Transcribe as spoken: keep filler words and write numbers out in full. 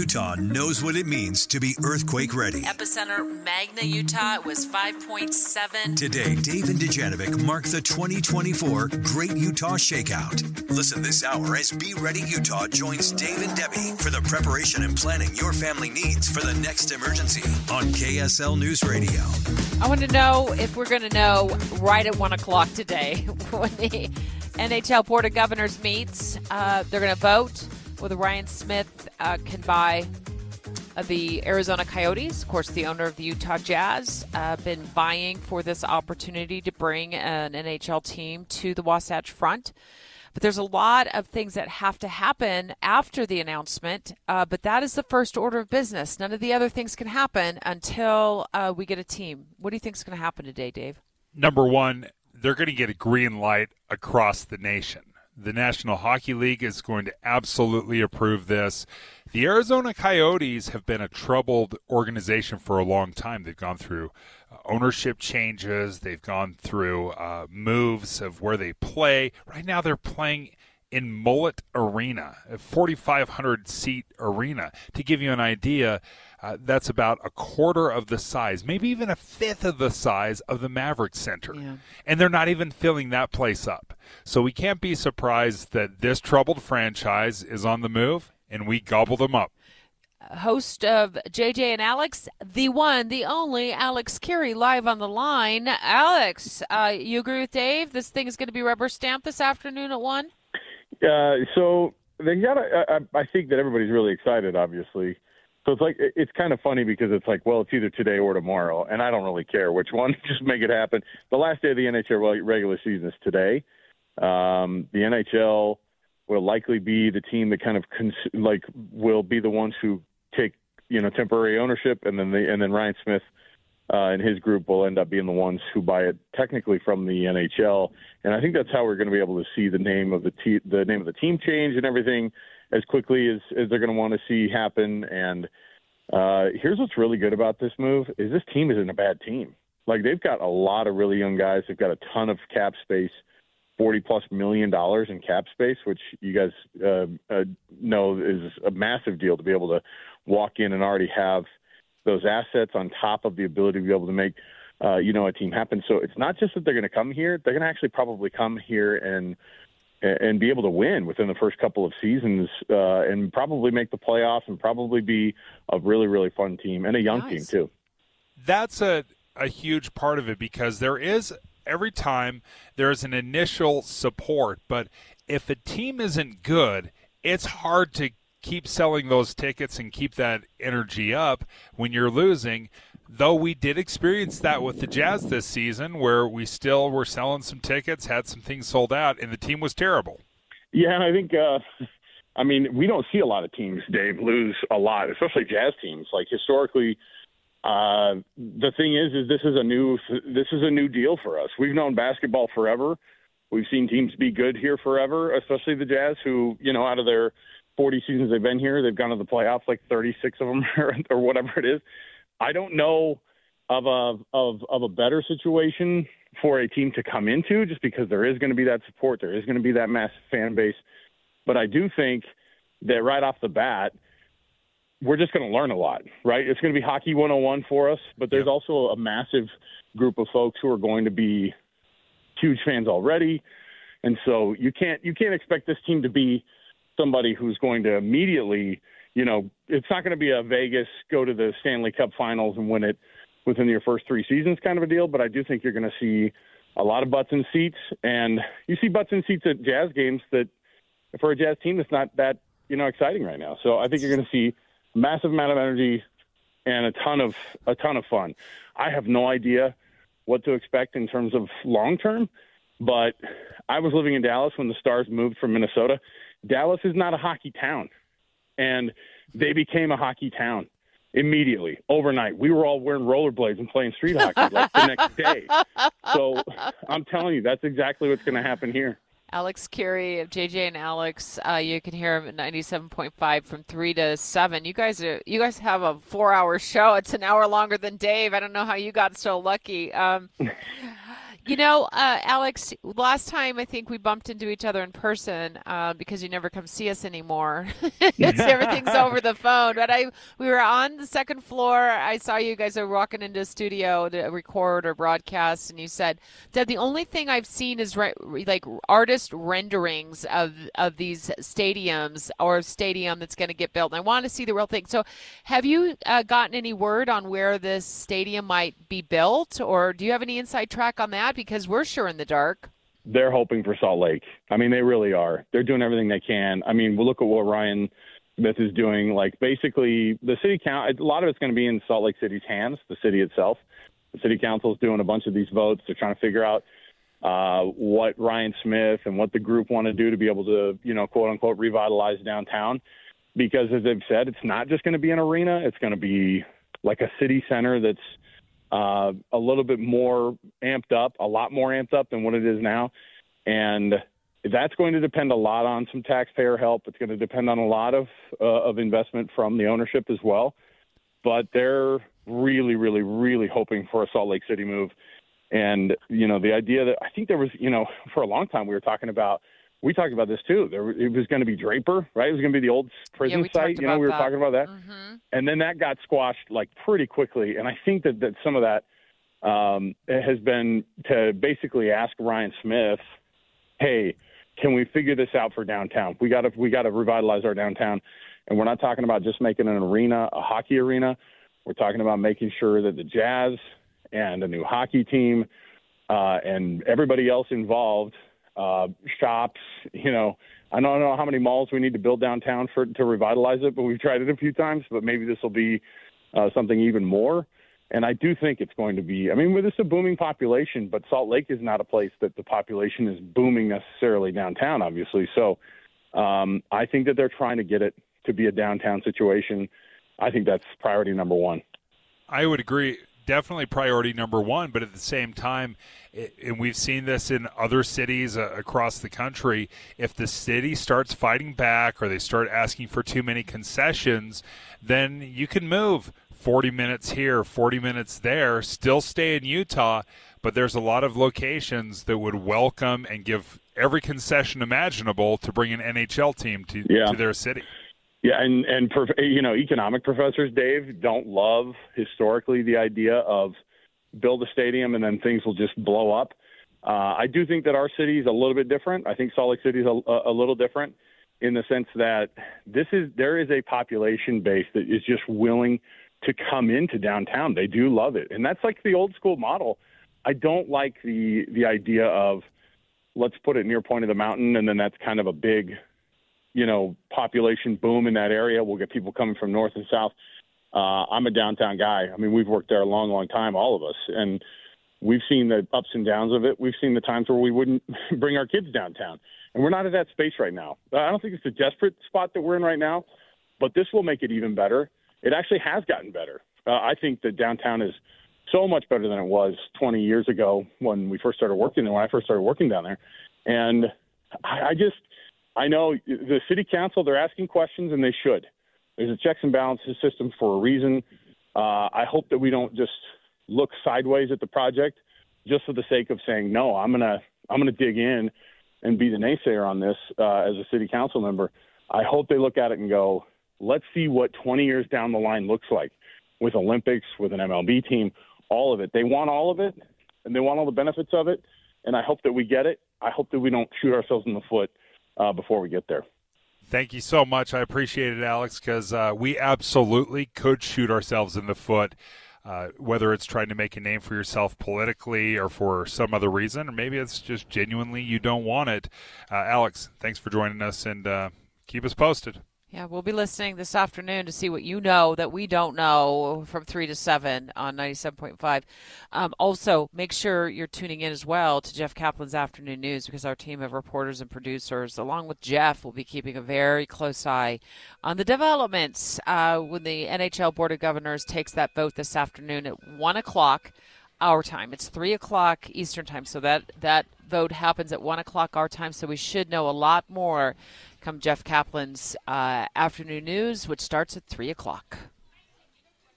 Utah knows what it means to be earthquake ready. Epicenter Magna, Utah. It was five point seven. Today, Dave and Dejanovic mark the twenty twenty-four Great Utah Shakeout. Listen this hour as Be Ready Utah joins Dave and Debbie for the preparation and planning your family needs for the next emergency on K S L News Radio. I want to know if we're going to know right at one o'clock today when the N H L Board of Governors meets. Uh, they're going to vote whether Ryan Smith uh, can buy uh, the Arizona Coyotes. Of course, the owner of the Utah Jazz, uh, been vying for this opportunity to bring an N H L team to the Wasatch Front. But there's a lot of things that have to happen after the announcement, uh, but that is the first order of business. None of the other things can happen until uh, we get a team. What do you think is going to happen today, Dave? Number one, they're going to get a green light across the nation. The National Hockey League is going to absolutely approve this. The Arizona Coyotes have been a troubled organization for a long time. They've gone through uh, ownership changes. They've gone through uh, moves of where they play. Right now they're playing in Mullet Arena, a forty-five hundred seat arena. To give you an idea, uh, that's about a quarter of the size, maybe even a fifth of the size of the Maverick Center. Yeah. And they're not even filling that place up. So we can't be surprised that this troubled franchise is on the move, and we gobble them up. Host of J J and Alex, the one, the only Alex Carey, live on the line. Alex, uh, you agree with Dave? This thing is going to be rubber stamped this afternoon at one? Uh, so they got. I, I think that everybody's really excited, obviously. So it's like it's kind of funny because it's like, well, it's either today or tomorrow, and I don't really care which one. Just make it happen. The last day of the N H L regular season is today. Um, the N H L will likely be the team that kind of cons- like will be the ones who take you know temporary ownership, and then they, and then Ryan Smith uh, and his group will end up being the ones who buy it technically from the N H L. And I think that's how we're going to be able to see the name of the te- the name of the team change and everything as quickly as, as they're going to want to see happen. And uh, here's what's really good about this move is this team isn't a bad team. Like they've got a lot of really young guys. They've got a ton of cap space, forty plus million dollars in cap space, which you guys uh, uh, know is a massive deal to be able to walk in and already have those assets on top of the ability to be able to make, uh, you know, a team happen. So it's not just that they're going to come here; they're going to actually probably come here and and be able to win within the first couple of seasons, uh, and probably make the playoffs, and probably be a really, really fun team and a young nice. team too. That's a a huge part of it because there is every time there's an initial support, but if a team isn't good, it's hard to keep selling those tickets and keep that energy up when you're losing, though we did experience that with the Jazz this season where we still were selling some tickets, had some things sold out, and the team was terrible. Yeah, I think, uh, I mean, we don't see a lot of teams, Dave, lose a lot, especially Jazz teams. Like historically, uh, the thing is, is this is a new, this is a new deal for us. We've known basketball forever. We've seen teams be good here forever, especially the Jazz who, you know, out of their forty seasons they've been here, they've gone to the playoffs, like thirty-six of them or whatever it is. I don't know of a of of a better situation for a team to come into, just because there is going to be that support, there is going to be that massive fan base. But I do think that right off the bat, we're just going to learn a lot, right? It's going to be hockey one oh one for us, but there's yep. also a massive group of folks who are going to be huge fans already, and so you can't you can't expect this team to be somebody who's going to immediately, you know, it's not going to be a Vegas, go to the Stanley Cup Finals and win it within your first three seasons kind of a deal. But I do think you're going to see a lot of butts in seats. And you see butts in seats at Jazz games that, for a Jazz team, that's not that, you know, exciting right now. So I think you're going to see a massive amount of energy and a ton of a ton of fun. I have no idea what to expect in terms of long term, but I was living in Dallas when the Stars moved from Minnesota. Dallas is not a hockey town, and they became a hockey town immediately, overnight. We were all wearing rollerblades and playing street hockey like the next day. So I'm telling you, that's exactly what's going to happen here. Alex Carey of J J and Alex, uh, you can hear him at ninety-seven point five from three to seven. You guys are you guys have a four-hour show. It's an hour longer than Dave. I don't know how you got so lucky. Um, You know, uh, Alex, last time I think we bumped into each other in person uh, because you never come see us anymore. Everything's over the phone. But I, we were on the second floor. I saw you guys are walking into a studio to record or broadcast, and you said, Deb, the only thing I've seen is re- like artist renderings of, of these stadiums or a stadium that's going to get built. And I want to see the real thing. So have you uh, gotten any word on where this stadium might be built, or do you have any inside track on that? Because we're sure in the dark. They're hoping for Salt Lake. I mean, they really are. They're doing everything they can. I mean, we'll look at what Ryan Smith is doing. Like, basically, the city count, a lot of it's going to be in Salt Lake City's hands, the city itself. The city council is doing a bunch of these votes. They're trying to figure out uh, what Ryan Smith and what the group want to do to be able to, you know, quote unquote, revitalize downtown. Because, as they've said, it's not just going to be an arena. It's going to be like a city center that's Uh, a little bit more amped up, a lot more amped up than what it is now. And that's going to depend a lot on some taxpayer help. It's going to depend on a lot of, uh, of investment from the ownership as well. But they're really, really, really hoping for a Salt Lake City move. And, you know, the idea that I think there was, you know, for a long time we were talking about, we talked about this too. There, it was going to be Draper, right? It was going to be the old prison yeah, site. You know, we were that. talking about that. Mm-hmm. And then that got squashed like pretty quickly. And I think that, that some of that um, has been to basically ask Ryan Smith, hey, can we figure this out for downtown? We got to we got to revitalize our downtown. And we're not talking about just making an arena, a hockey arena. We're talking about making sure that the Jazz and a new hockey team uh, and everybody else involved, uh, shops, you know, I don't know how many malls we need to build downtown for to revitalize it, but we've tried it a few times, but maybe this will be uh, something even more. And I do think it's going to be, I mean, with this a booming population, but Salt Lake is not a place that the population is booming necessarily downtown, obviously. So um, I think that they're trying to get it to be a downtown situation. I think that's priority number one. I would agree. Definitely priority number one, but at the same time, and we've seen this in other cities uh, across the country, if the city starts fighting back or they start asking for too many concessions, then you can move forty minutes here, forty minutes there, still stay in Utah, but there's a lot of locations that would welcome and give every concession imaginable to bring an N H L team to, yeah. to their city. Yeah, and, and you know, economic professors, Dave, don't love historically the idea of build a stadium and then things will just blow up. Uh, I do think that our city is a little bit different. I think Salt Lake City is a, a little different in the sense that this is there is a population base that is just willing to come into downtown. They do love it, and that's like the old school model. I don't like the the idea of let's put it near point of the mountain, and then that's kind of a big, you know, population boom in that area. We'll get people coming from north and south. Uh, I'm a downtown guy. I mean, we've worked there a long, long time, all of us. And we've seen the ups and downs of it. We've seen the times where we wouldn't bring our kids downtown. And we're not at that space right now. I don't think it's a desperate spot that we're in right now, but this will make it even better. It actually has gotten better. Uh, I think that downtown is so much better than it was twenty years ago when we first started working there, when I first started working down there. And I, I just – I know the city council, they're asking questions, and they should. There's a checks and balances system for a reason. Uh, I hope that we don't just look sideways at the project just for the sake of saying, no, I'm going to I'm gonna dig in and be the naysayer on this uh, as a city council member. I hope they look at it and go, let's see what twenty years down the line looks like with Olympics, with an M L B team, all of it. They want all of it, and they want all the benefits of it, and I hope that we get it. I hope that we don't shoot ourselves in the foot Uh, before we get there. Thank you so much. I appreciate it, Alex, because uh, we absolutely could shoot ourselves in the foot, uh, whether it's trying to make a name for yourself politically or for some other reason, or maybe it's just genuinely you don't want it. Uh, Alex, thanks for joining us, and uh, keep us posted. Yeah, we'll be listening this afternoon to see what you know that we don't know from three to seven on ninety-seven point five. Um, also, make sure you're tuning in as well to Jeff Kaplan's Afternoon News, because our team of reporters and producers, along with Jeff, will be keeping a very close eye on the developments uh, when the N H L Board of Governors takes that vote this afternoon at one o'clock our time. It's three o'clock Eastern time, so that, that vote happens at one o'clock our time, so we should know a lot more come Jeff Kaplan's uh, Afternoon News, which starts at three o'clock.